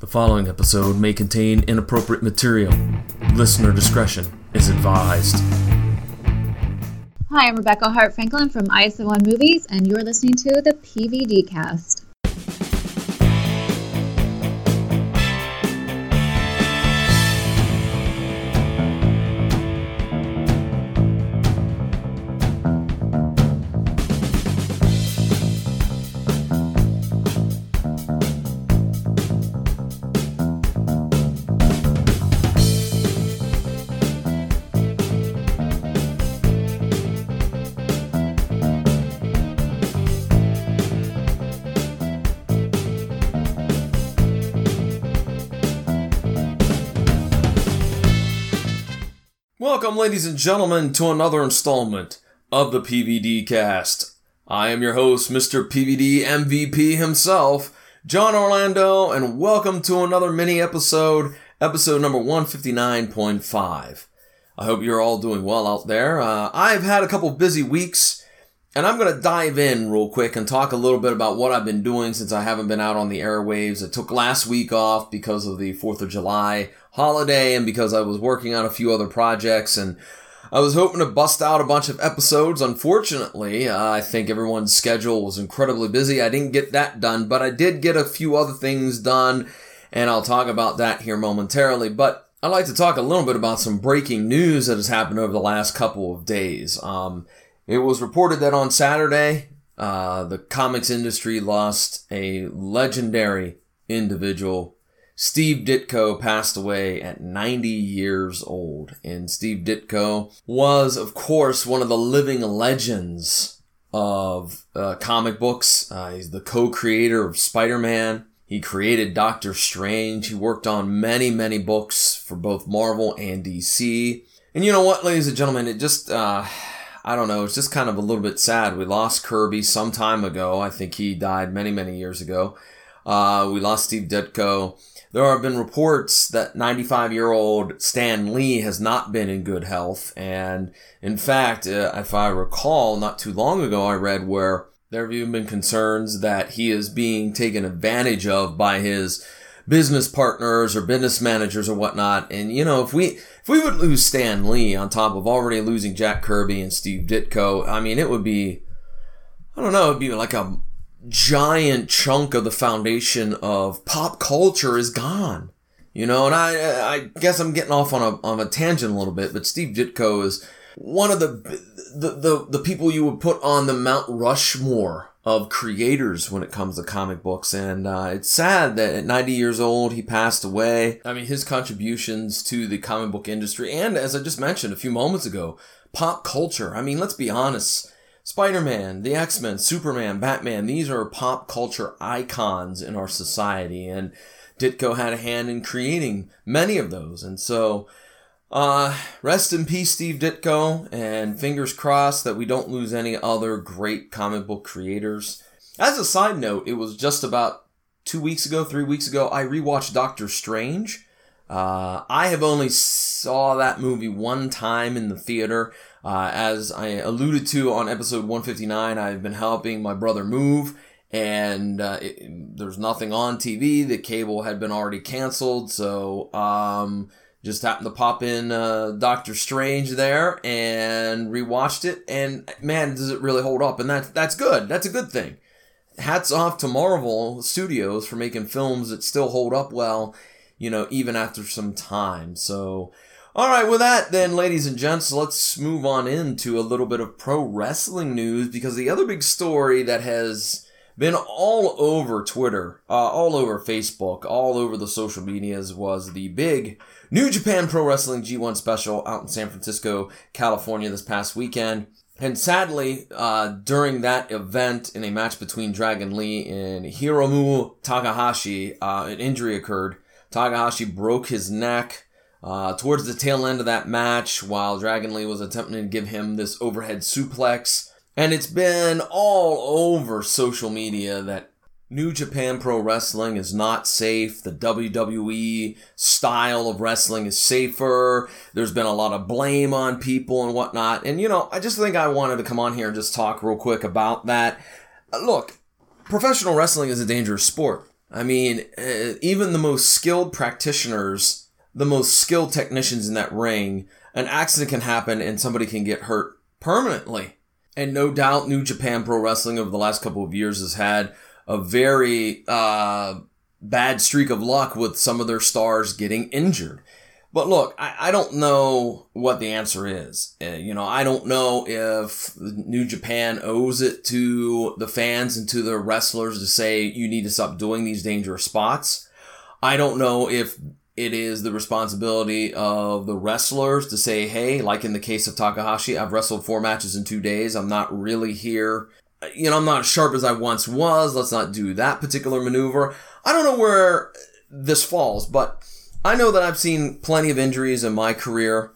The following episode may contain inappropriate material. Listener discretion is advised. Hi, I'm Rebecca Hart Franklin from ISO1 Movies, and you're listening to the PVD Cast. Welcome, ladies and gentlemen, to another installment of the PVD Cast. I am your host, Mr. PVD MVP himself, John Orlando, and welcome to another mini episode number 159.5. I hope you're all doing well out there. I've had a couple busy weeks, and I'm going to dive in real quick and talk a little bit about what I've been doing since I haven't been out on the airwaves. I took last week off because of the 4th of July holiday and because I was working on a few other projects, and I was hoping to bust out a bunch of episodes. Unfortunately, I think everyone's schedule was incredibly busy. I didn't get that done, but I did get a few other things done, and I'll talk about that here momentarily. But I'd like to talk a little bit about some breaking news that has happened over the last couple of days. It was reported that on Saturday, the comics industry lost a legendary individual. Steve Ditko passed away at 90 years old. And Steve Ditko was, of course, one of the living legends of comic books. He's the co-creator of Spider-Man. He created Doctor Strange. He worked on many, many books for both Marvel and DC. And you know what, ladies and gentlemen, it just, I don't know, it's just kind of a little bit sad. We lost Kirby some time ago. I think he died many, many years ago. We lost Steve Ditko. There have been reports that 95-year-old Stan Lee has not been in good health. And in fact, if I recall, not too long ago, I read where there have even been concerns that he is being taken advantage of by his business partners or business managers or whatnot. And, you know, if we would lose Stan Lee on top of already losing Jack Kirby and Steve Ditko, I mean, it would be, I don't know, it'd be like a giant chunk of the foundation of pop culture is gone, you know. And I guess I'm getting off on a tangent a little bit, but Steve Ditko is one of the people you would put on the Mount Rushmore of creators when it comes to comic books. And it's sad that at 90 years old he passed away. I mean, his contributions to the comic book industry, and as I just mentioned a few moments ago, pop culture. I mean, let's be honest. Spider-Man, the X-Men, Superman, Batman, these are pop culture icons in our society, and Ditko had a hand in creating many of those. And so, rest in peace, Steve Ditko, and fingers crossed that we don't lose any other great comic book creators. As a side note, it was just about 3 weeks ago, I rewatched Doctor Strange. I have only saw that movie one time in the theater. As I alluded to on episode 159, I've been helping my brother move, and there's nothing on TV. The cable had been already canceled, so just happened to pop in Doctor Strange there and rewatched it, and man, does it really hold up, and that's good. That's a good thing. Hats off to Marvel Studios for making films that still hold up well, you know, even after some time. So, all right, with that then, ladies and gents, let's move on into a little bit of pro wrestling news, because the other big story that has been all over Twitter, all over Facebook, all over the social medias was the big New Japan Pro Wrestling G1 special out in San Francisco, California this past weekend. And sadly, during that event, in a match between Dragon Lee and Hiromu Takahashi, an injury occurred. Takahashi broke his neck towards the tail end of that match while Dragon Lee was attempting to give him this overhead suplex. And it's been all over social media that New Japan Pro Wrestling is not safe. The WWE style of wrestling is safer. There's been a lot of blame on people and whatnot. And, you know, I just think I wanted to come on here and just talk real quick about that. Look, professional wrestling is a dangerous sport. I mean, even the most skilled practitioners, the most skilled technicians in that ring, an accident can happen and somebody can get hurt permanently. And no doubt New Japan Pro Wrestling over the last couple of years has had a very bad streak of luck with some of their stars getting injured. But look, I don't know what the answer is. I don't know if New Japan owes it to the fans and to the wrestlers to say you need to stop doing these dangerous spots. I don't know if it is the responsibility of the wrestlers to say, hey, like in the case of Takahashi, I've wrestled 4 matches in 2 days. I'm not really here. I'm not as sharp as I once was. Let's not do that particular maneuver. I don't know where this falls, but I know that I've seen plenty of injuries in my career,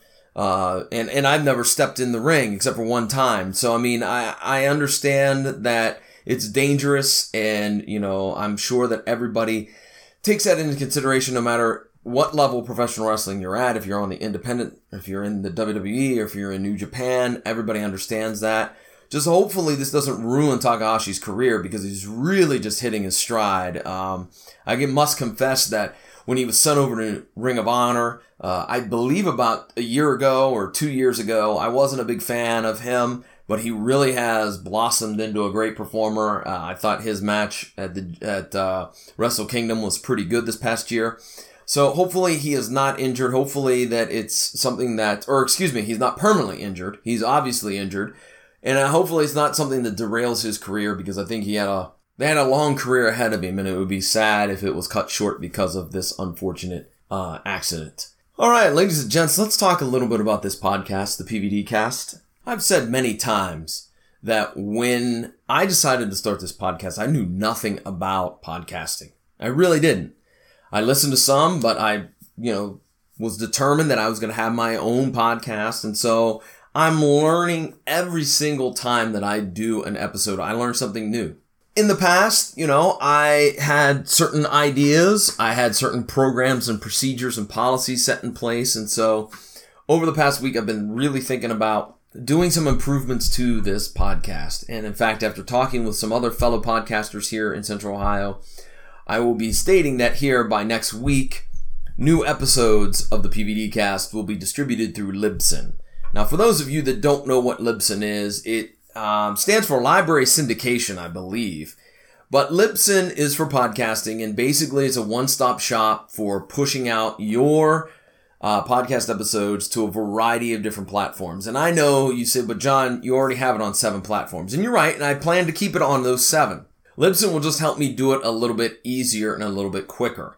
and I've never stepped in the ring except for one time. So, I mean, I understand that it's dangerous, and, I'm sure that everybody takes that into consideration no matter what level of professional wrestling you're at. If you're on the independent, if you're in the WWE, or if you're in New Japan, everybody understands that. Just hopefully this doesn't ruin Takahashi's career because he's really just hitting his stride. I must confess that when he was sent over to Ring of Honor, I believe about a year ago or 2 years ago, I wasn't a big fan of him, but he really has blossomed into a great performer. I thought his match at Wrestle Kingdom was pretty good this past year. So hopefully he is not injured. Hopefully that it's something he's not permanently injured. He's obviously injured. And hopefully it's not something that derails his career, because I think they had a long career ahead of him, and it would be sad if it was cut short because of this unfortunate accident. All right, ladies and gents, let's talk a little bit about this podcast, the PVD Cast. I've said many times that when I decided to start this podcast, I knew nothing about podcasting. I really didn't. I listened to some, but I, was determined that I was going to have my own podcast, and so I'm learning every single time that I do an episode. I learn something new. In the past, I had certain ideas. I had certain programs and procedures and policies set in place. And so over the past week, I've been really thinking about doing some improvements to this podcast. And in fact, after talking with some other fellow podcasters here in Central Ohio, I will be stating that here by next week, new episodes of the PVD Cast will be distributed through Libsyn. Now, for those of you that don't know what Libsyn is, it stands for Library Syndication, I believe. But Libsyn is for podcasting, and basically it's a one-stop shop for pushing out your podcast episodes to a variety of different platforms. And I know you say, but John, you already have it on 7 platforms. And you're right, and I plan to keep it on those 7. Libsyn will just help me do it a little bit easier and a little bit quicker.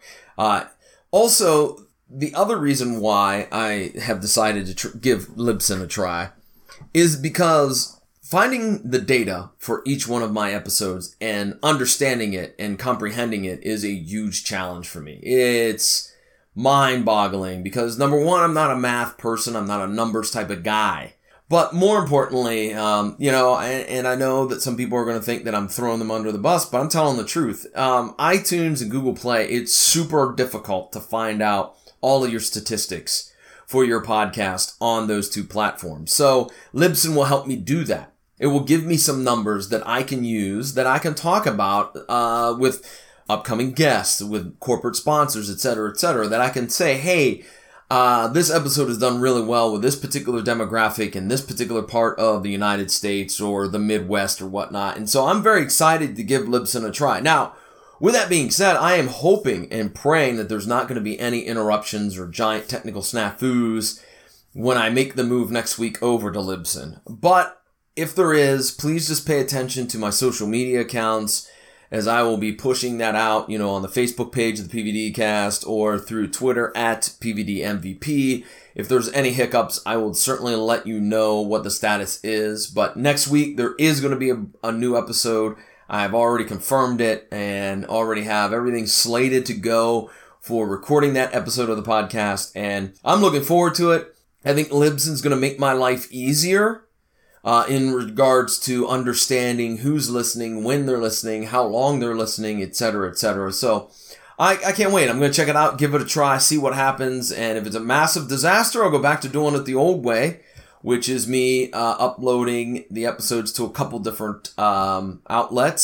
Also, the other reason why I have decided to give Libsyn a try is because finding the data for each one of my episodes and understanding it and comprehending it is a huge challenge for me. It's mind-boggling because, number one, I'm not a math person. I'm not a numbers type of guy. But more importantly, and I know that some people are going to think that I'm throwing them under the bus, but I'm telling the truth. iTunes and Google Play, it's super difficult to find out all of your statistics for your podcast on those 2 platforms. So Libsyn will help me do that. It will give me some numbers that I can use, that I can talk about with upcoming guests, with corporate sponsors, et cetera, that I can say, hey, this episode is done really well with this particular demographic in this particular part of the United States or the Midwest or whatnot. And so I'm very excited to give Libsyn a try. Now, with that being said, I am hoping and praying that there's not going to be any interruptions or giant technical snafus when I make the move next week over to Libsyn. But if there is, please just pay attention to my social media accounts, as I will be pushing that out, on the Facebook page of the PVD Cast or through Twitter at PVDMVP. If there's any hiccups, I will certainly let you know what the status is. But next week, there is going to be a new episode. I've already confirmed it and already have everything slated to go for recording that episode of the podcast. And I'm looking forward to it. I think Libsyn's going to make my life easier in regards to understanding who's listening, when they're listening, how long they're listening, et cetera, et cetera. So I can't wait. I'm going to check it out, give it a try, see what happens. And if it's a massive disaster, I'll go back to doing it the old way, which is me uploading the episodes to a couple different outlets.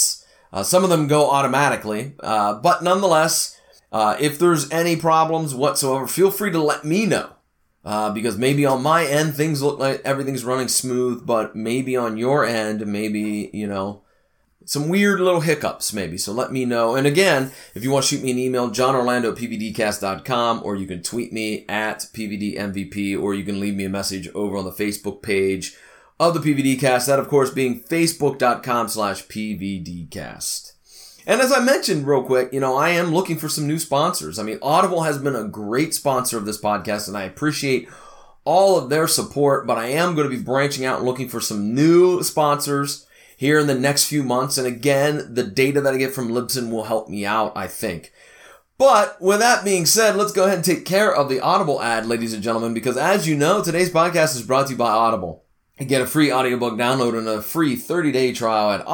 Some of them go automatically, but nonetheless, if there's any problems whatsoever, feel free to let me know. Because maybe on my end, things look like everything's running smooth, but maybe on your end, maybe, some weird little hiccups maybe. So let me know. And again, if you want to shoot me an email, johnorlando@pvdcast.com, or you can tweet me at PVDMVP, or you can leave me a message over on the Facebook page of the PVDcast. That, of course, being facebook.com/PVDcast. And as I mentioned real quick, I am looking for some new sponsors. I mean, Audible has been a great sponsor of this podcast, and I appreciate all of their support, but I am going to be branching out and looking for some new sponsors here in the next few months. And again, the data that I get from Libsyn will help me out, I think. But with that being said, let's go ahead and take care of the Audible ad, ladies and gentlemen, because as you know, today's podcast is brought to you by Audible. You get a free audiobook download and a free 30-day trial at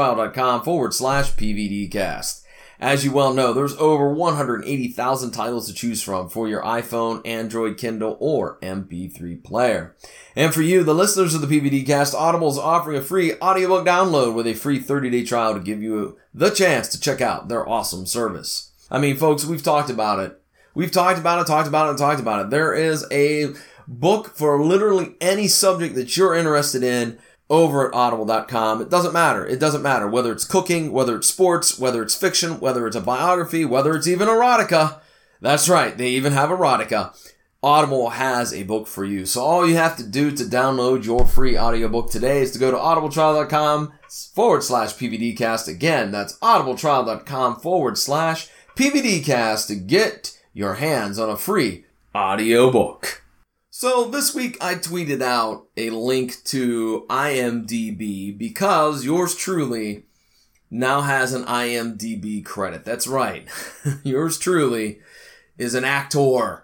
audibletrial.com/PVDcast. As you well know, there's over 180,000 titles to choose from for your iPhone, Android, Kindle, or MP3 player. And for you, the listeners of the PVDcast, Audible is offering a free audiobook download with a free 30-day trial to give you the chance to check out their awesome service. I mean, folks, we've talked about it. We've talked about it. There is a book for literally any subject that you're interested in over at audible.com. It doesn't matter. Whether it's cooking, whether it's sports, whether it's fiction, whether it's a biography, whether it's even erotica. That's right. They even have erotica. Audible has a book for you. So all you have to do to download your free audiobook today is to go to audibletrial.com/PVDcast. Again, that's audibletrial.com/PVDcast to get your hands on a free audiobook. So this week I tweeted out a link to IMDb because yours truly now has an IMDb credit. That's right. Yours truly is an actor.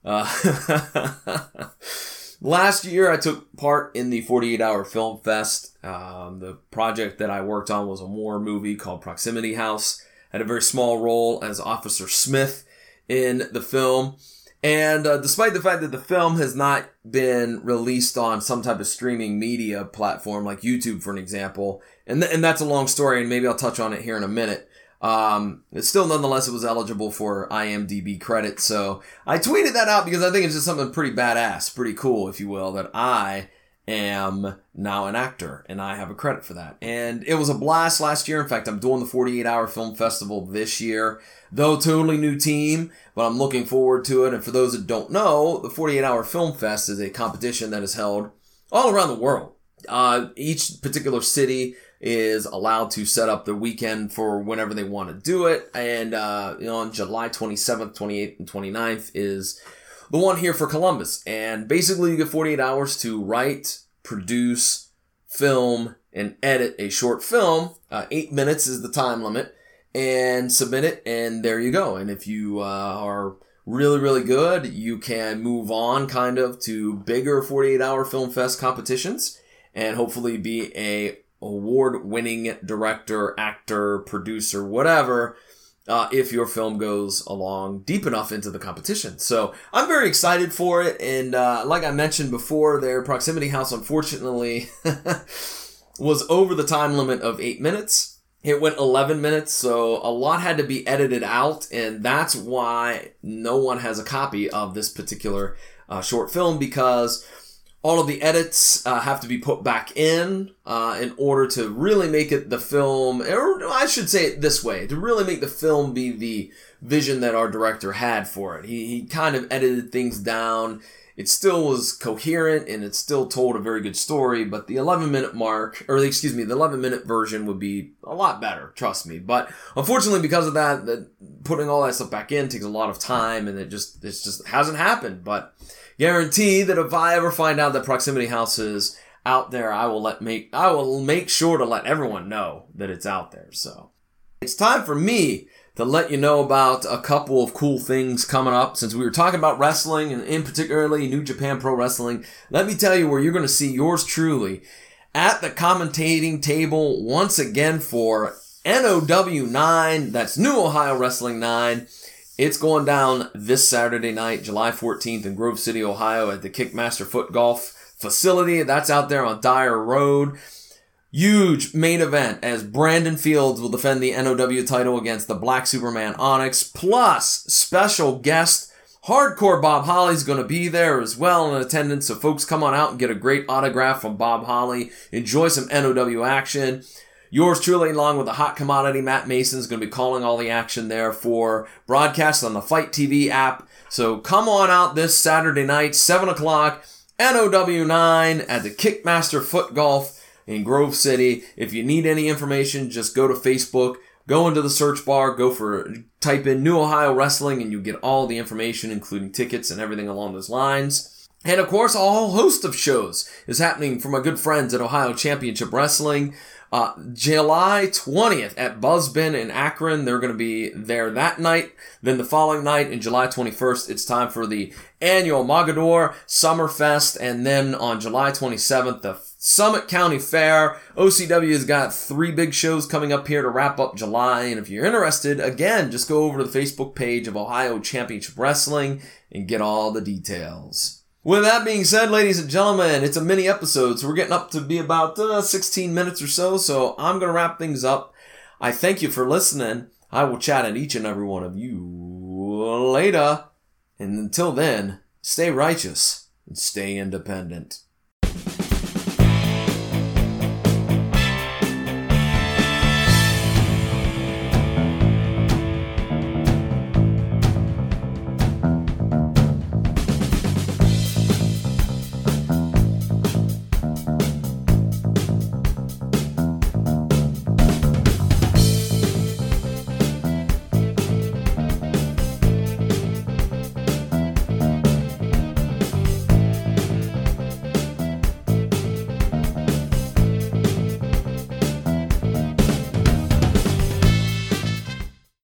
Last year I took part in the 48-Hour Film Fest. The project that I worked on was a war movie called Proximity House. I had a very small role as Officer Smith in the film. And despite the fact that the film has not been released on some type of streaming media platform like YouTube, for an example, and that's a long story, and maybe I'll touch on it here in a minute, it's still nonetheless it was eligible for IMDb credit. So I tweeted that out because I think it's just something pretty badass, pretty cool, if you will, that I am now an actor, and I have a credit for that. And it was a blast last year. In fact, I'm doing the 48-Hour Film Festival this year, though totally new team, but I'm looking forward to it. And for those that don't know, the 48-Hour Film Fest is a competition that is held all around the world. Each particular city is allowed to set up the weekend for whenever they want to do it. And, on July 27th, 28th, and 29th is the one here for Columbus. And basically you get 48 hours to write, produce, film, and edit a short film. 8 minutes is the time limit. And submit it, and there you go. And if you are really, really good, you can move on kind of to bigger 48-Hour Film Fest competitions and hopefully be a award-winning director, actor, producer, whatever, if your film goes along deep enough into the competition. So I'm very excited for it. And like I mentioned before, their Proximity House, unfortunately, was over the time limit of 8 minutes. It went 11 minutes, so a lot had to be edited out, and that's why no one has a copy of this particular short film, because all of the edits have to be put back in order to really make it the film, or I should say it this way, to really make the film be the vision that our director had for it. He kind of edited things down. It still was coherent, and it still told a very good story, but the 11-minute mark, the 11-minute version would be a lot better, trust me. But unfortunately, because of that, putting all that stuff back in takes a lot of time, and it just hasn't happened. But guarantee that if I ever find out that Proximity House is out there, I will make sure to let everyone know that it's out there. So it's time for me to let you know about a couple of cool things coming up. Since we were talking about wrestling, and in particularly New Japan Pro Wrestling, let me tell you where you're going to see yours truly at the commentating table once again for NOW 9. That's New Ohio Wrestling 9. It's going down this Saturday night, July 14th in Grove City, Ohio at the Kickmaster Foot Golf facility. That's out there on Dyer Road. Huge main event as Brandon Fields will defend the NOW title against the Black Superman Onyx, plus special guest Hardcore Bob Holly's going to be there as well in attendance, so folks come on out and get a great autograph from Bob Holly. Enjoy some NOW action. Yours truly, along with the hot commodity Matt Mason, is going to be calling all the action there for broadcast on the Fight TV app. So come on out this Saturday night, 7 o'clock, NOW 9 at the Kickmaster Foot Golf in Grove City. If you need any information, just go to Facebook. Go into the search bar, type in New Ohio Wrestling, and you get all the information, including tickets and everything along those lines. And of course, a whole host of shows is happening for my good friends at Ohio Championship Wrestling. July 20th at Buzzbin in Akron. They're going to be there that night. Then the following night, in July 21st, it's time for the annual Mogador Summerfest. And then on July 27th, the Summit County Fair. OCW has got 3 big shows coming up here to wrap up July. And if you're interested, again, just go over to the Facebook page of Ohio Championship Wrestling and get all the details. With that being said, ladies and gentlemen, it's a mini episode, so we're getting up to be about 16 minutes or so I'm going to wrap things up. I thank you for listening. I will chat at each and every one of you later. And until then, stay righteous and stay independent.